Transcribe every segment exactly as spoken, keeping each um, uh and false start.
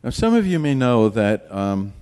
Now, some of you may know that um,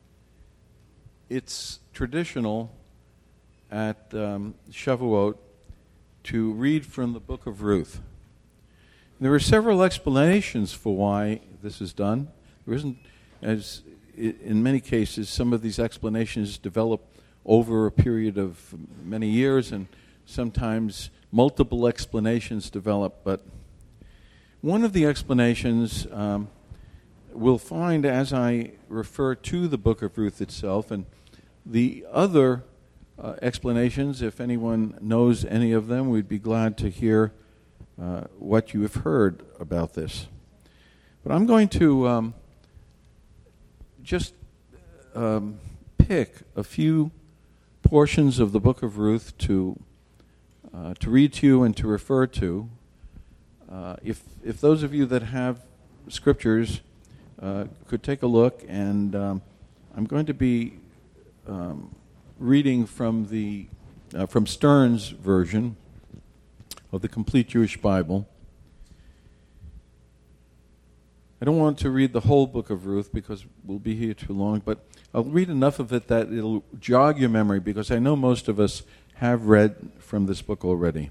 it's traditional at um, Shavuot to read from the book of Ruth. There are several explanations for why this is done. There isn't, as in many cases, some of these explanations develop over a period of many years, and sometimes multiple explanations develop. But one of the explanations um, we'll find as I refer to the book of Ruth itself, and the other uh, explanations, if anyone knows any of them, we'd be glad to hear uh, what you have heard about this. But I'm going to um, just um, pick a few portions of the book of Ruth to uh, to read to you and to refer to. Uh, if if those of you that have scriptures uh, could take a look, and um, I'm going to be um, reading from the uh, from Stern's version of the Complete Jewish Bible. I don't want to read the whole book of Ruth because we'll be here too long, but I'll read enough of it that it'll jog your memory, because I know most of us have read from this book already.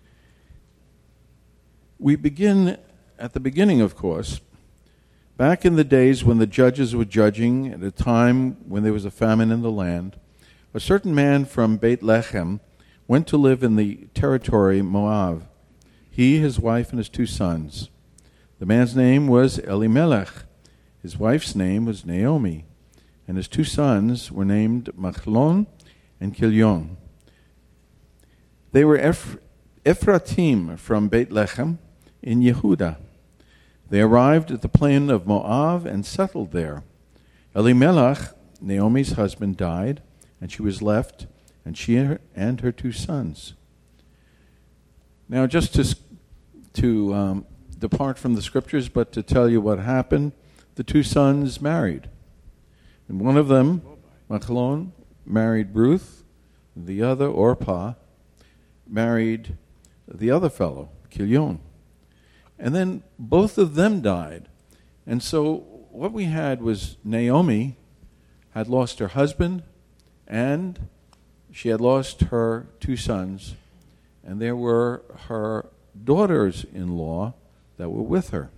We begin at the beginning, of course. Back in the days when the judges were judging, at a time when there was a famine in the land, a certain man from Beit Lechem went to live in the territory Moab, he, his wife, and his two sons. The man's name was Elimelech. His wife's name was Naomi, and his two sons were named Machlon and Kilion. They were Eph- Ephratim from Beit Lechem in Yehudah. They arrived at the plain of Moab and settled there. Elimelech, Naomi's husband, died, and she was left, and she and her, and her two sons. Now, just to to um, depart from the scriptures, but to tell you what happened, the two sons married. And one of them, Machlon, married Ruth. The other, Orpah, married the other fellow, Kilion. And then both of them died. And so what we had was Naomi had lost her husband, and she had lost her two sons, and there were her daughters-in-law that were with her.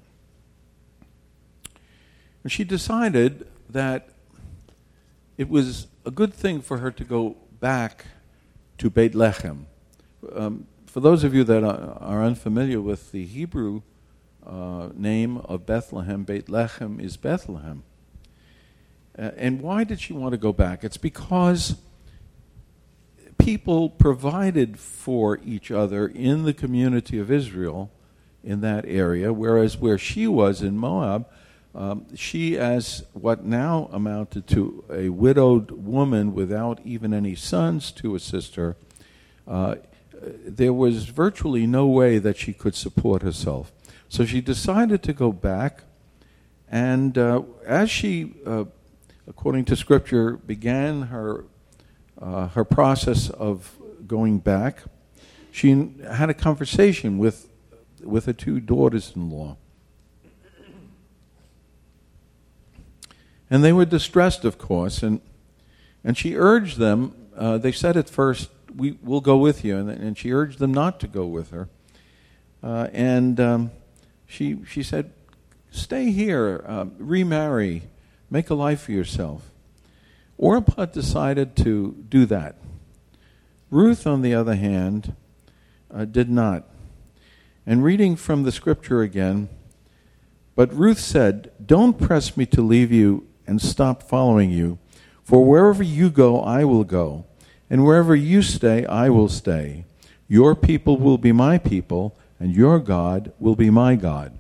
And she decided that it was a good thing for her to go back to Beit Lechem. Um, for those of you that are, are unfamiliar with the Hebrew uh, name of Bethlehem, Beit Lechem is Bethlehem. Uh, and why did she want to go back? It's because people provided for each other in the community of Israel in that area, whereas where she was in Moab, um, she, as what now amounted to a widowed woman without even any sons to assist her, uh, there was virtually no way that she could support herself. So she decided to go back, and uh, as she, uh, according to Scripture, began her uh, her process of going back, she had a conversation with with her two daughters-in-law. And they were distressed, of course, and and she urged them, uh, they said at first, we will go with you, and, and she urged them not to go with her. Uh, and um, she she said, stay here, uh, remarry, make a life for yourself. Orpah decided to do that. Ruth, on the other hand, uh, did not. And reading from the scripture again, but Ruth said, don't press me to leave you and stop following you, for wherever you go, I will go, and wherever you stay, I will stay. Your people will be my people, and your God will be my God.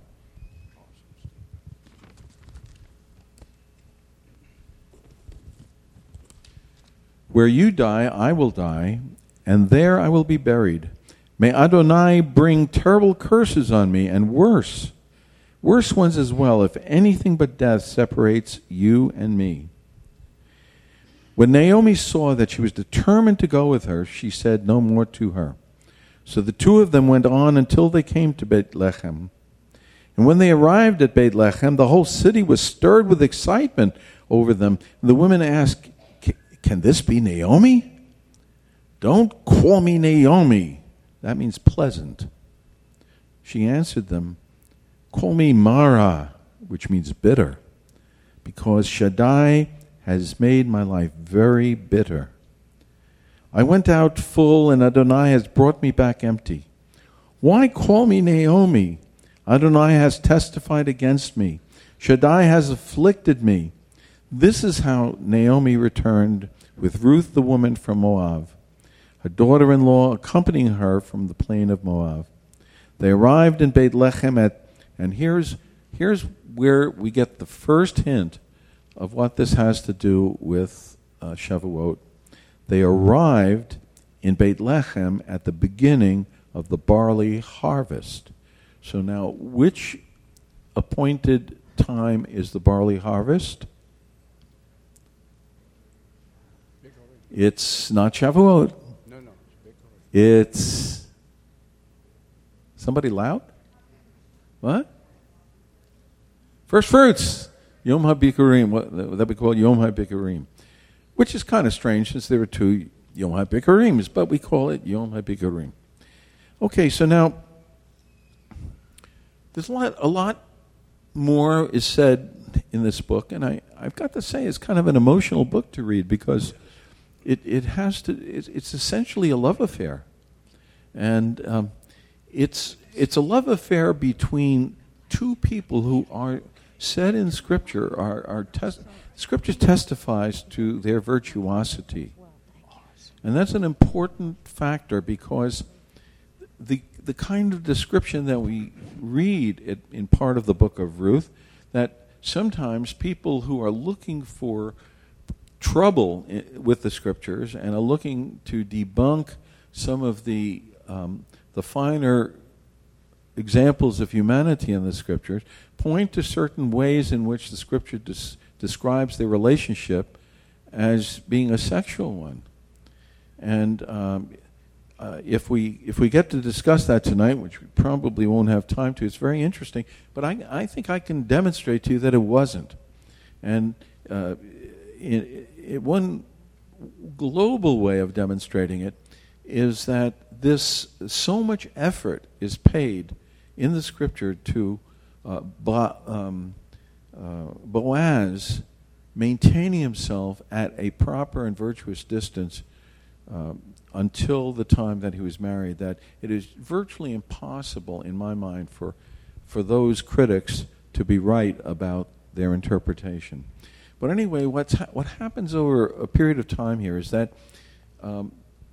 Where you die, I will die, and there I will be buried. May Adonai bring terrible curses on me, and worse, worse ones as well, if anything but death separates you and me. When Naomi saw that she was determined to go with her, she said no more to her. So the two of them went on until they came to Beit Lechem. And when they arrived at Beit Lechem, the whole city was stirred with excitement over them. And the women asked, "Can this be Naomi? Don't call me Naomi." That means pleasant. She answered them, "Call me Mara," which means bitter, because Shaddai has made my life very bitter. I went out full, and Adonai has brought me back empty. Why call me Naomi? Adonai has testified against me. Shaddai has afflicted me. This is how Naomi returned with Ruth the woman from Moab, her daughter-in-law accompanying her from the plain of Moab. They arrived in Beit Lechem at, and here's, here's where we get the first hint of what this has to do with uh, Shavuot. They arrived in Beit Lechem at the beginning of the barley harvest. So now, which appointed time is the barley harvest? It's not Shavuot. No, no. It's somebody loud? What? First fruits. Yom HaBikurim. What would that be called? Yom HaBikurim. Which is kind of strange since there are two Yom HaBikurims, but we call it Yom HaBikurim. Okay, so now there's a lot, a lot more is said in this book, and I, I've got to say it's kind of an emotional book to read because it, it has to. It's, it's essentially a love affair, and um, it's it's a love affair between two people who are said in Scripture are are tes- Scripture testifies to their virtuosity, and that's an important factor because the the kind of description that we read it, in part of the book of Ruth, that sometimes people who are looking for trouble I- with the Scriptures and are looking to debunk some of the um, the finer examples of humanity in the Scriptures, point to certain ways in which the Scripture des- describes their relationship as being a sexual one. And um, uh, if we if we get to discuss that tonight, which we probably won't have time to, it's very interesting. But I, I think I can demonstrate to you that it wasn't. And uh, it, it, one global way of demonstrating it is that this so much effort is paid in the Scripture to uh, Bo, um, uh, Boaz maintaining himself at a proper and virtuous distance um, until the time that he was married, that it is virtually impossible, in my mind, for for those critics to be right about their interpretation. But anyway, what's ha- what happens over a period of time here is that um,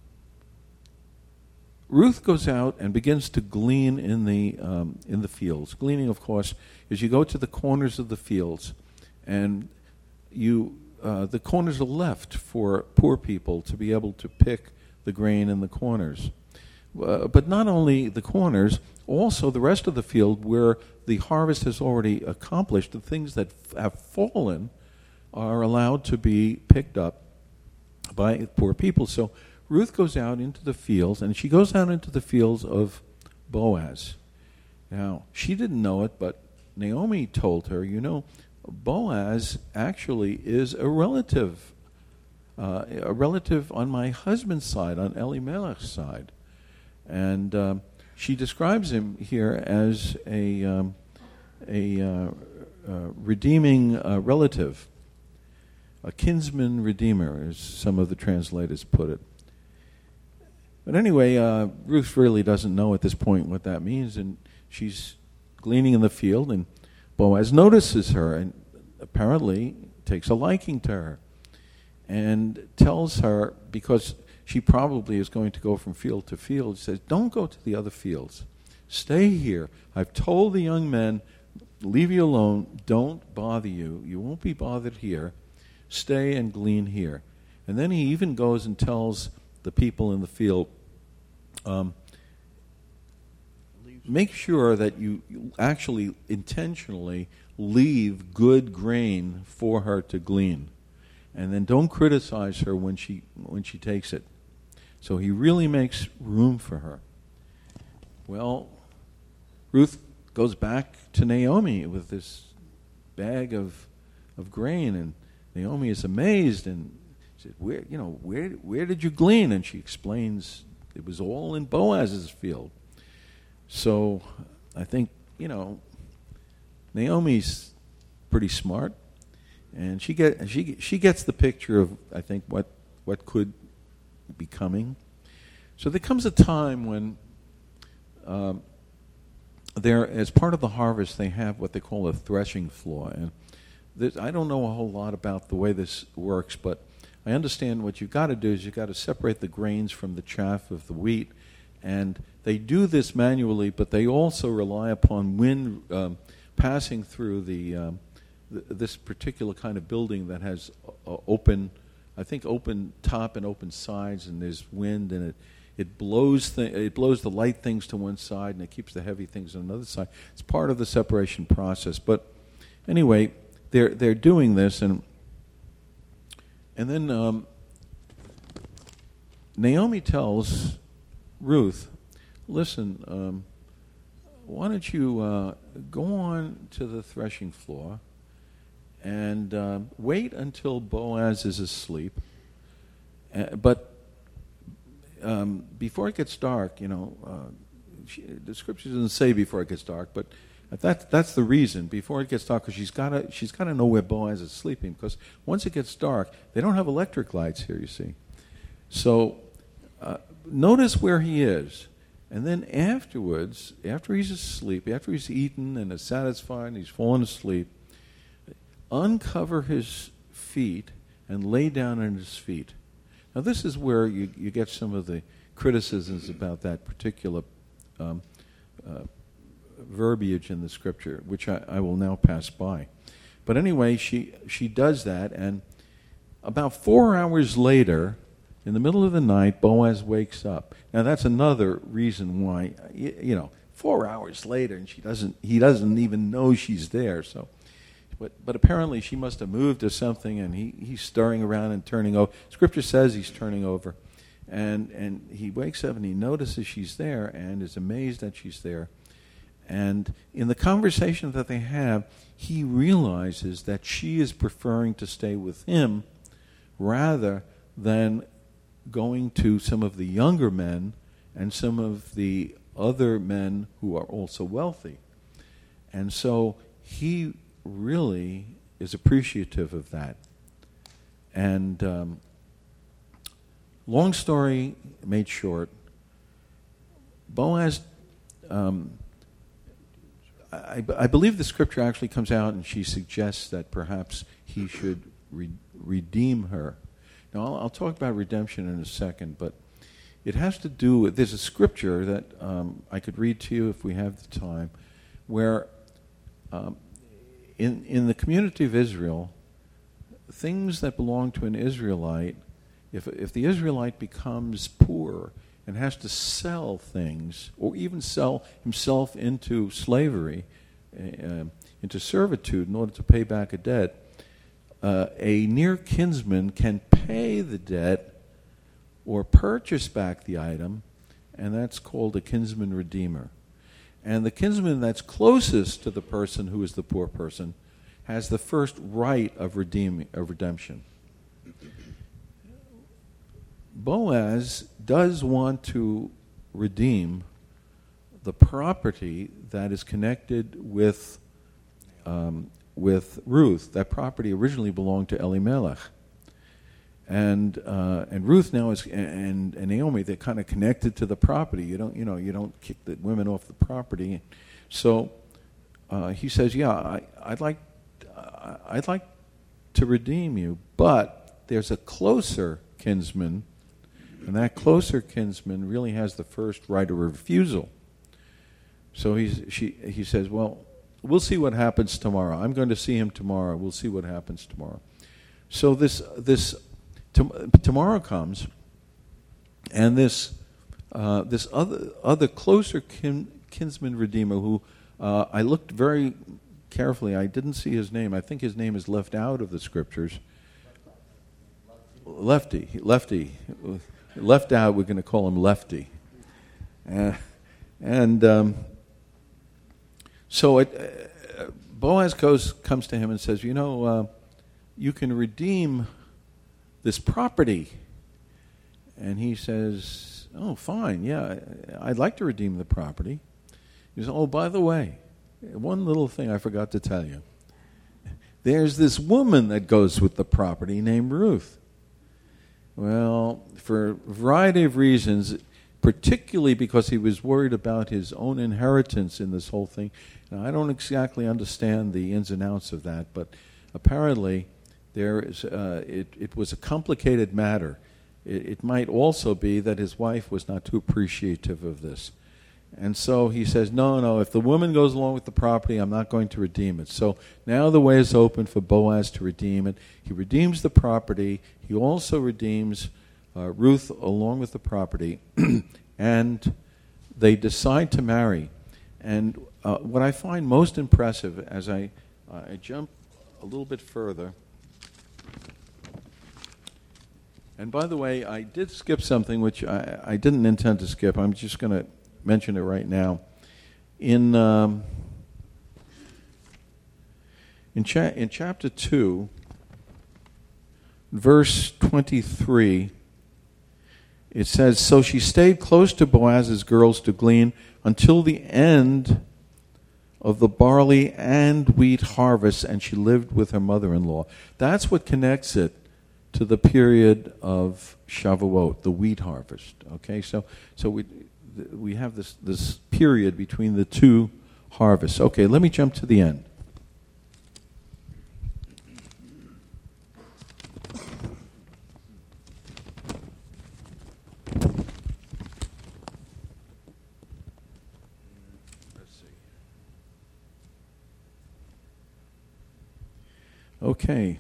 Ruth goes out and begins to glean in the um, in the fields. Gleaning, of course, is you go to the corners of the fields, and you uh, the corners are left for poor people to be able to pick the grain in the corners. Uh, but not only the corners, also the rest of the field where the harvest has already accomplished, the things that f- have fallen are allowed to be picked up by poor people. So Ruth goes out into the fields, and she goes out into the fields of Boaz. Now, she didn't know it, but Naomi told her, you know, Boaz actually is a relative, uh, a relative on my husband's side, on Elimelech's side. And um, she describes him here as a, um, a uh, uh, redeeming uh, relative, a kinsman redeemer, as some of the translators put it. But anyway, uh, Ruth really doesn't know at this point what that means, and she's gleaning in the field, and Boaz notices her and apparently takes a liking to her and tells her, because she probably is going to go from field to field, says, don't go to the other fields. Stay here. I've told the young men, leave you alone. Don't bother you. You won't be bothered here. Stay and glean here. And then he even goes and tells the people in the field, um, make sure that you actually intentionally leave good grain for her to glean. And then don't criticize her when she when she takes it. So he really makes room for her. Well, Ruth goes back to Naomi with this bag of of grain, and Naomi is amazed and said, "Where, you know, where where did you glean?" And she explains it was all in Boaz's field. So I think, you know, Naomi's pretty smart, and she get she she gets the picture of, I think, what what could be coming. So there comes a time when um, there, as part of the harvest, they have what they call a threshing floor, and this, I don't know a whole lot about the way this works, but I understand what you've got to do is you've got to separate the grains from the chaff of the wheat, and they do this manually, but they also rely upon wind um, passing through the, um, th- this particular kind of building that has uh, open, I think open top and open sides, and there's wind, and it it blows th- it blows the light things to one side, and it keeps the heavy things on another side. It's part of the separation process. But anyway, they're they're doing this, and and then um, Naomi tells Ruth, "Listen, um, why don't you uh, go on to the threshing floor and uh, wait until Boaz is asleep, uh, but um, before it gets dark, you know, uh, she, the scripture doesn't say before it gets dark, but that, that's the reason, before it gets dark, because she's got to she's got to know where Boaz is sleeping, because once it gets dark, they don't have electric lights here, you see. So uh, notice where he is. And then afterwards, after he's asleep, after he's eaten and is satisfied and he's fallen asleep, uncover his feet and lay down on his feet." Now this is where you, you get some of the criticisms about that particular um, uh, verbiage in the scripture, which I, I will now pass by. But anyway, she she does that, and about four hours later, in the middle of the night, Boaz wakes up. Now that's another reason why, you know, four hours later, and she doesn't. He doesn't even know she's there. So, but but apparently she must have moved or something, and he, he's stirring around and turning over. Scripture says he's turning over, and and he wakes up and he notices she's there and is amazed that she's there. And in the conversation that they have, he realizes that she is preferring to stay with him rather than going to some of the younger men and some of the other men who are also wealthy. And so he really is appreciative of that. And um, long story made short, Boaz, um, I, I believe the scripture actually comes out and she suggests that perhaps he should re- redeem her. Now, I'll, I'll talk about redemption in a second, but it has to do with, there's a scripture that um, I could read to you if we have the time, where um, in, in the community of Israel, things that belong to an Israelite, if, if the Israelite becomes poor and has to sell things, or even sell himself into slavery, uh, into servitude in order to pay back a debt, Uh, a near kinsman can pay the debt or purchase back the item, and that's called a kinsman redeemer. And the kinsman that's closest to the person who is the poor person has the first right of redeeming of redemption. Boaz does want to redeem the property that is connected with um, with Ruth. That property originally belonged to Elimelech. And uh, and Ruth now is and, and Naomi, they're kind of connected to the property. You don't you know you don't kick the women off the property. So uh, he says, yeah, I, I'd like I'd like to redeem you, but there's a closer kinsman, and that closer kinsman really has the first right of refusal. So he's she he says, well, we'll see what happens tomorrow. I'm going to see him tomorrow. We'll see what happens tomorrow. So this this to, tomorrow comes, and this uh, this other other closer kin, kinsman redeemer who uh, I looked very carefully. I didn't see his name. I think his name is left out of the scriptures. Lefty, Lefty, left out. We're going to call him Lefty, uh, and. Um, So it, uh, Boaz goes, comes to him and says, you know, uh, you can redeem this property. And he says, oh, fine, yeah, I'd like to redeem the property. He says, oh, by the way, one little thing I forgot to tell you. There's this woman that goes with the property named Ruth. Well, for a variety of reasons, particularly because he was worried about his own inheritance in this whole thing. Now, I don't exactly understand the ins and outs of that, but apparently there is, uh, it, it was a complicated matter. It, it might also be that his wife was not too appreciative of this. And so he says, no, no, if the woman goes along with the property, I'm not going to redeem it. So now the way is open for Boaz to redeem it. He redeems the property. He also redeems uh, Ruth along with the property. And they decide to marry. And uh, what I find most impressive as I, uh, I jump a little bit further, and by the way, I did skip something which I, I didn't intend to skip. I'm just going to mention it right now. In um, in, cha- in chapter two, verse twenty-three, it says, so she stayed close to Boaz's girls to glean until the end of the barley and wheat harvest, and she lived with her mother-in-law. That's what connects it to the period of Shavuot, the wheat harvest. Okay, so so we we have this this period between the two harvests. Okay, let me jump to the end. Okay.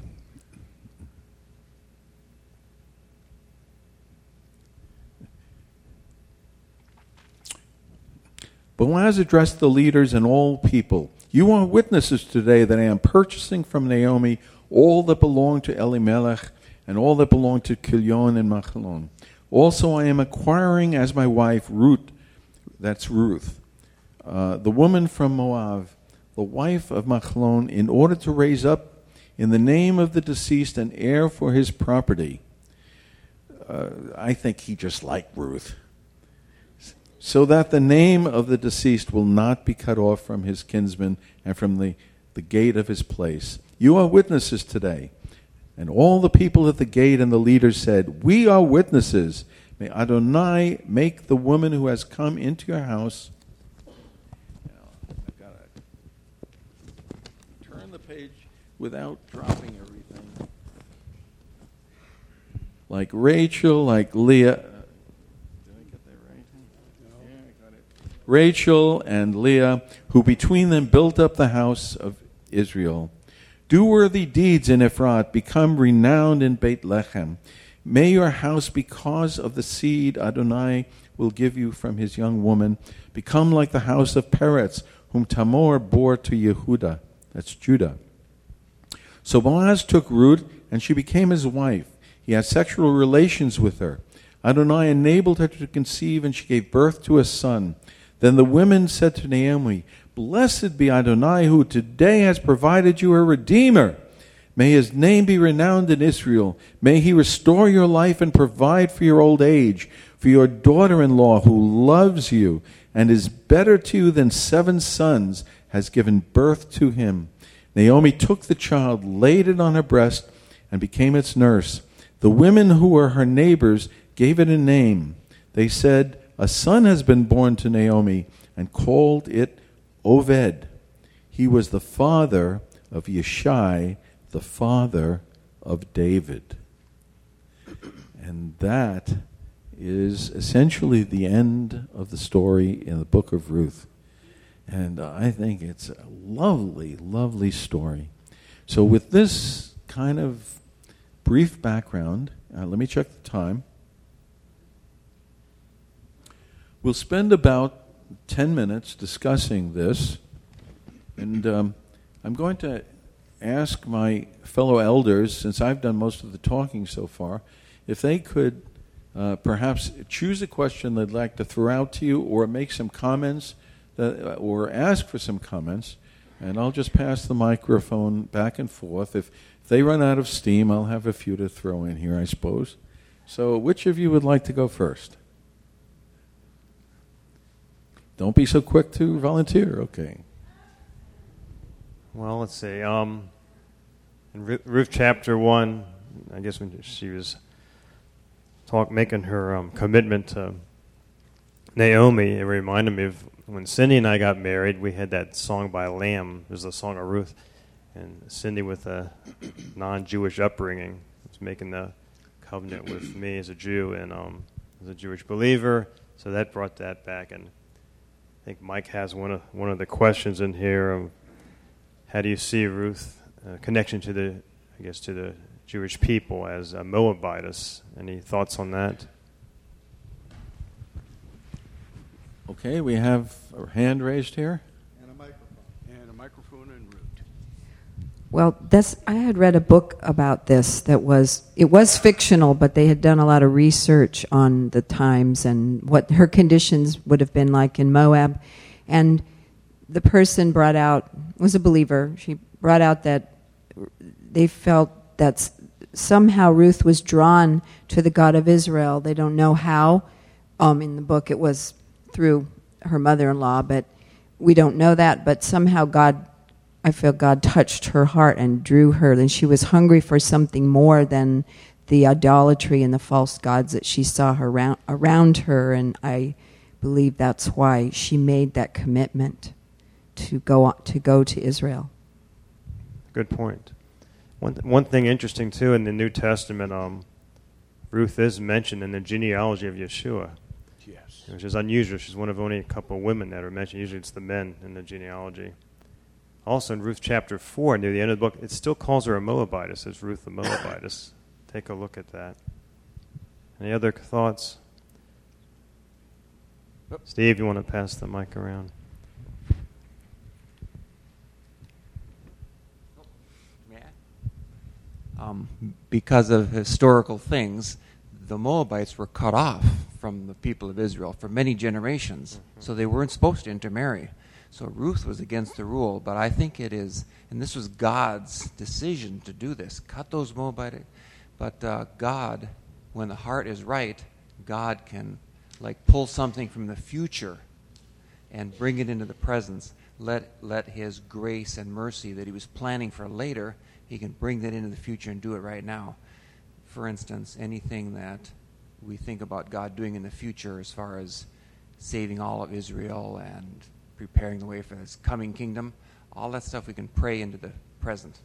Boaz addressed the leaders and all people. You are witnesses today that I am purchasing from Naomi all that belonged to Elimelech and all that belonged to Kilion and Machlon. Also I am acquiring as my wife Ruth, that's Ruth, uh, the woman from Moab, the wife of Machlon, in order to raise up in the name of the deceased an heir for his property. Uh, I think he just liked Ruth. So that the name of the deceased will not be cut off from his kinsmen and from the, the gate of his place. You are witnesses today. And all the people at the gate and the leaders said, we are witnesses. May Adonai make the woman who has come into your house. Now, I've got to turn the page without dropping everything. Like Rachel, like Leah. Rachel and Leah, who between them built up the house of Israel. Do worthy deeds in Ephrat, become renowned in Beit Lechem. May your house, because of the seed Adonai will give you from his young woman, become like the house of Peretz, whom Tamar bore to Yehuda. That's Judah. So Boaz took Ruth, and she became his wife. He had sexual relations with her. Adonai enabled her to conceive, and she gave birth to a son. Then the women said to Naomi, blessed be Adonai, who today has provided you a redeemer. May his name be renowned in Israel. May he restore your life and provide for your old age, for your daughter-in-law who loves you and is better to you than seven sons has given birth to him. Naomi took the child, laid it on her breast, and became its nurse. The women who were her neighbors gave it a name. They said, a son has been born to Naomi, and called it Oved. He was the father of Yeshai, the father of David. And that is essentially the end of the story in the book of Ruth. And uh, I think it's a lovely, lovely story. So with this kind of brief background, uh, let me check the time. We'll spend about ten minutes discussing this, and um, I'm going to ask my fellow elders, since I've done most of the talking so far, if they could uh, perhaps choose a question they'd like to throw out to you or make some comments that, or ask for some comments, and I'll just pass the microphone back and forth. If, if they run out of steam, I'll have a few to throw in here, I suppose. So which of you would like to go first? Don't be so quick to volunteer. Okay. Well, let's see. Um, in Ruth chapter one, I guess when she was talk, making her um, commitment to Naomi, it reminded me of when Cindy and I got married. We had that song by Lamb. It was the song of Ruth. And Cindy, with a non-Jewish upbringing, was making the covenant with me as a Jew and um, as a Jewish believer. So that brought that back. And I think Mike has one of one of the questions in here. Um, how do you see Ruth uh, connection to the, I guess, to the Jewish people as a Moabitess? Any thoughts on that? Okay, we have a hand raised here. And a microphone. And a microphone and root. Well, that's, I had read a book about this that was, it was fictional, but they had done a lot of research on the times and what her conditions would have been like in Moab. And the person brought out, was a believer, she brought out that they felt that somehow Ruth was drawn to the God of Israel. They don't know how. Um, in the book it was through her mother-in-law, but we don't know that. But somehow God, I feel God touched her heart and drew her, and she was hungry for something more than the idolatry and the false gods that she saw her around, around her, and I believe that's why she made that commitment to go to go to Israel. Good point. One th- one thing interesting too in the New Testament, um, Ruth is mentioned in the genealogy of Yeshua. Yes. Which is unusual. She's one of only a couple of women that are mentioned. Usually it's the men in the genealogy. Also in Ruth chapter four, near the end of the book, it still calls her a Moabitess. It says Ruth the Moabitess. Take a look at that. Any other thoughts? Steve, you want to pass the mic around? Um, because of historical things, the Moabites were cut off from the people of Israel for many generations, mm-hmm. so they weren't supposed to intermarry. So Ruth was against the rule, but I think it is, and this was God's decision to do this, cut those Moabites. But uh, God, when the heart is right, God can like pull something from the future and bring it into the presence. Let let His grace and mercy that He was planning for later, He can bring that into the future and do it right now. For instance, anything that we think about God doing in the future as far as saving all of Israel and preparing the way for His coming kingdom, all that stuff we can pray into the present.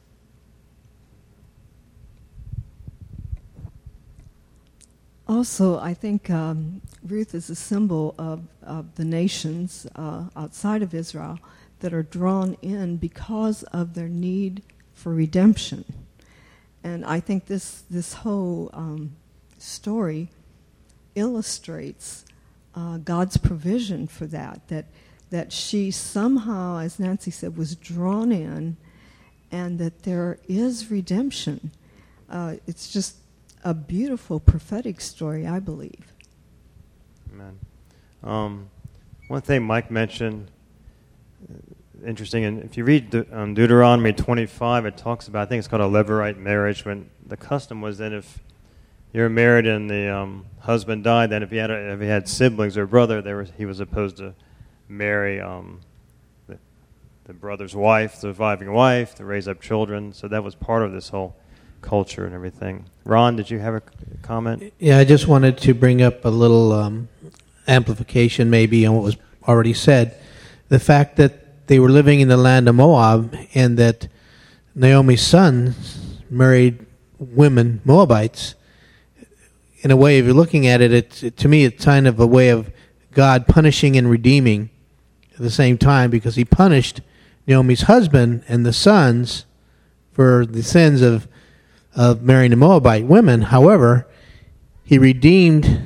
Also, I think um, Ruth is a symbol of, of the nations uh, outside of Israel that are drawn in because of their need for redemption. And I think this this whole um, story illustrates uh, God's provision for that, that that she somehow, as Nancy said, was drawn in, and that there is redemption. Uh, it's just a beautiful prophetic story, I believe. Amen. Um, one thing Mike mentioned, interesting, and if you read De- um, Deuteronomy twenty-five, it talks about, I think it's called a Levirate marriage, when the custom was that if you're married and the um, husband died, then if he had a, if he had siblings or brother, there was, he was supposed to marry um, the, the brother's wife, the surviving wife, to raise up children. So that was part of this whole culture and everything. Ron, did you have a comment? Yeah, I just wanted to bring up a little um, amplification maybe on what was already said. The fact that they were living in the land of Moab and that Naomi's son married women, Moabites, in a way, if you're looking at it, it, it, to me it's kind of a way of God punishing and redeeming at the same time, because he punished Naomi's husband and the sons for the sins of of marrying the Moabite women. However, he redeemed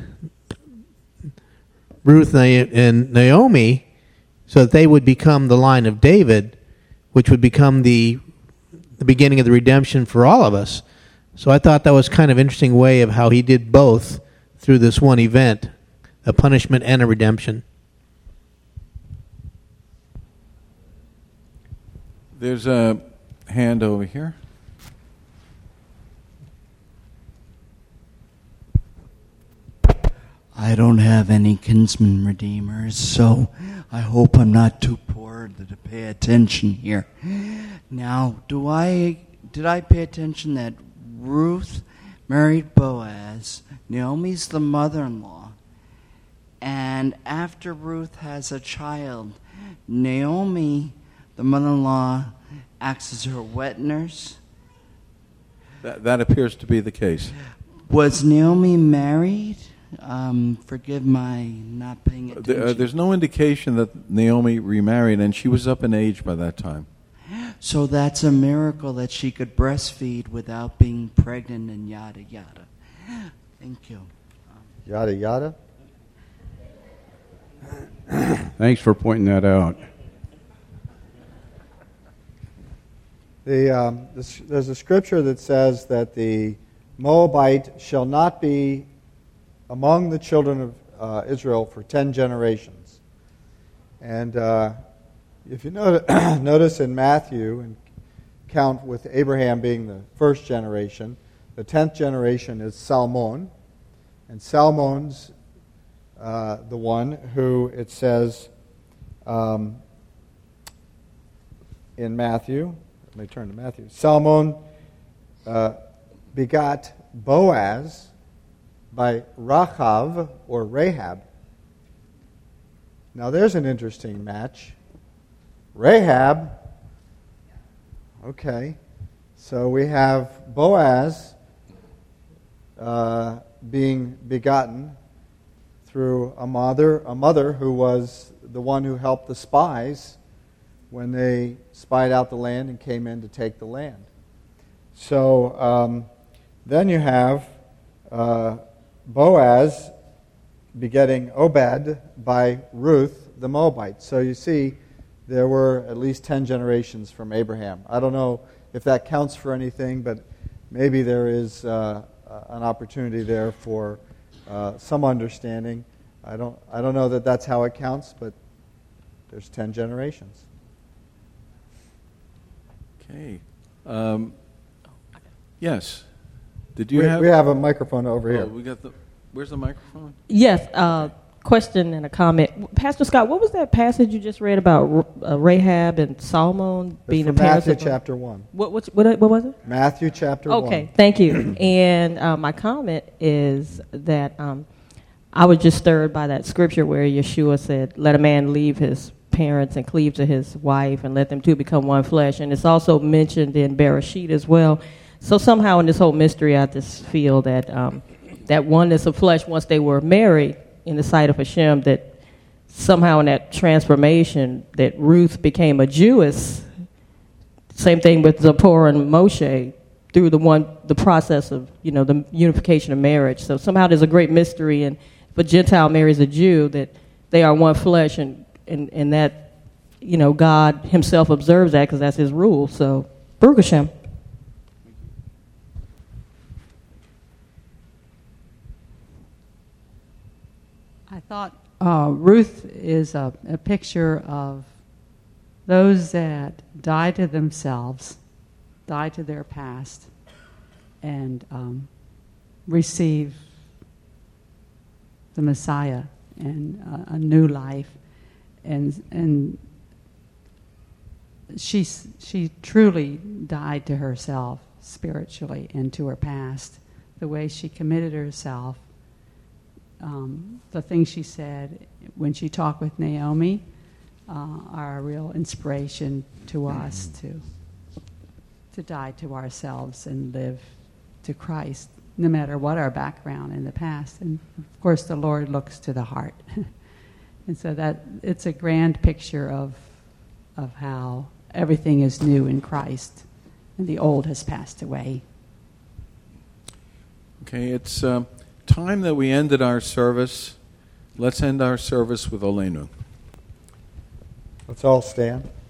Ruth and Naomi so that they would become the line of David, which would become the the beginning of the redemption for all of us. So I thought that was kind of an interesting way of how he did both through this one event, a punishment and a redemption. There's a hand over here. I don't have any kinsman redeemers, so I hope I'm not too poor to pay attention here. Now, do I did I pay attention that Ruth married Boaz? Naomi's the mother-in-law, and after Ruth has a child, Naomi, the mother-in-law, acts as her wet nurse. That, that appears to be the case. Was Naomi married? Um, forgive my not paying attention. There, uh, there's no indication that Naomi remarried, and she was up in age by that time. So that's a miracle that she could breastfeed without being pregnant and yada yada. Thank you. Yada yada. Thanks for pointing that out. The, um, the, there's a scripture that says that the Moabite shall not be among the children of uh, Israel for ten generations. And uh, if you notice, notice in Matthew, and count with Abraham being the first generation, the tenth generation is Salmon. And Salmon's uh, the one who, it says um, in Matthew, let me turn to Matthew. Salmon uh, begot Boaz by Rachav or Rahab. Now there's an interesting match. Rahab. Okay. So we have Boaz uh, being begotten through a mother, a mother who was the one who helped the spies when they spied out the land and came in to take the land. So um, then you have uh, Boaz begetting Obed by Ruth the Moabite. So you see, there were at least ten generations from Abraham. I don't know if that counts for anything, but maybe there is uh, an opportunity there for uh, some understanding. I don't, I don't know that that's how it counts, but there's ten generations. Okay. Um, yes. Did you we, have? We have a microphone over oh, here. We got the. Where's the microphone? Yes. Uh, question and a comment. Pastor Scott, what was that passage you just read about uh, Rahab and Salmon being the parents? Matthew chapter one. What, what what what was it? Matthew chapter okay, one. Okay, thank you. And uh, my comment is that um, I was just stirred by that scripture where Yeshua said, "Let a man leave his parents and cleave to his wife, and let them two become one flesh." And it's also mentioned in Bereshit as well. So somehow in this whole mystery, I just feel that um, that oneness of flesh, once they were married in the sight of Hashem, that somehow in that transformation, that Ruth became a Jewess. Same thing with Zipporah and Moshe through the one the process of you know the unification of marriage. So somehow there's a great mystery, and if a Gentile marries a Jew, that they are one flesh, and and, and that you know God Himself observes that because that's His rule. So Baruch Hashem. I thought uh, Ruth is a, a picture of those that die to themselves, die to their past, and um, receive the Messiah and uh, a new life. And and she she truly died to herself spiritually and to her past. The way she committed herself. Um, the things she said when she talked with Naomi uh, are a real inspiration to us to to die to ourselves and live to Christ, no matter what our background in the past. And of course, the Lord looks to the heart, and so that it's a grand picture of of how everything is new in Christ, and the old has passed away. Okay, it's. Um Time that we ended our service. Let's end our service with Olenu. Let's all stand.